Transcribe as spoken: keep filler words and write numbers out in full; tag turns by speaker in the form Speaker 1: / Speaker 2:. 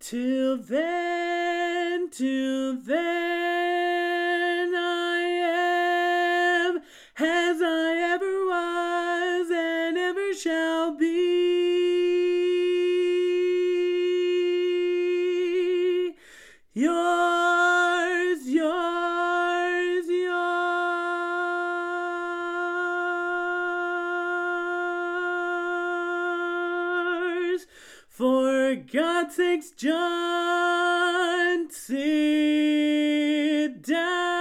Speaker 1: Till then, till then, I am as I ever was and ever shall be. Yours, yours, yours. For God's sakes, John, sit down.